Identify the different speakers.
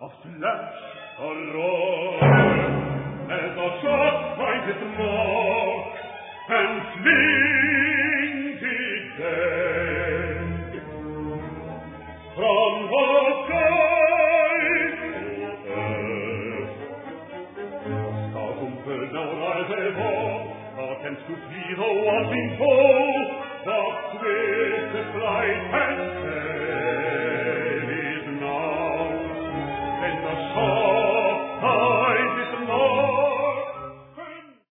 Speaker 1: A flash, a roar, as a shot finds its mark, and flings it dead. From the sky to earth, Star-Kumpel da kennst du wie the wanting foe, the swiftest flight